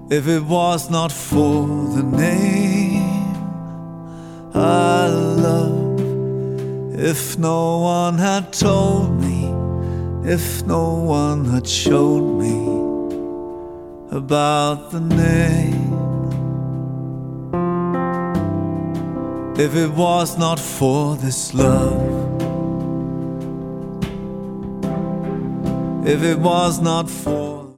If it was not for the name I love, if no one had told me, if no one had showed me about the name, if it was not for this love, if it was not for